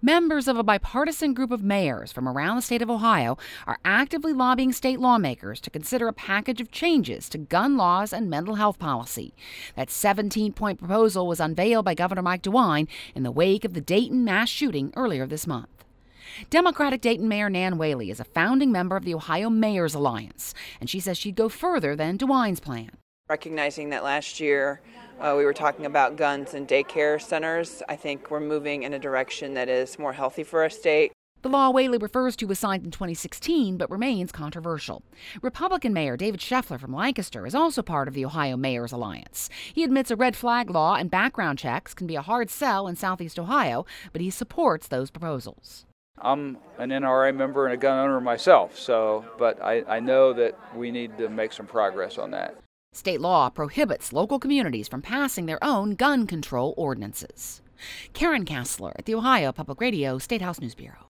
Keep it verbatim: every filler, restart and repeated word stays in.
Members of a bipartisan group of mayors from around the state of Ohio are actively lobbying state lawmakers to consider a package of changes to gun laws and mental health policy. That seventeen-point proposal was unveiled by Governor Mike DeWine in the wake of the Dayton mass shooting earlier this month. Democratic Dayton Mayor Nan Whaley is a founding member of the Ohio Mayors Alliance, and she says she'd go further than DeWine's plan. Recognizing that last year uh, we were talking about guns in daycare centers, I think we're moving in a direction that is more healthy for our state. The law Whaley refers to was signed in twenty sixteen but remains controversial. Republican Mayor David Scheffler from Lancaster is also part of the Ohio Mayors Alliance. He admits a red flag law and background checks can be a hard sell in Southeast Ohio, but he supports those proposals. I'm an N R A member and a gun owner myself, so but I, I know that we need to make some progress on that. State law prohibits local communities from passing their own gun control ordinances. Karen Kassler at the Ohio Public Radio State House News Bureau.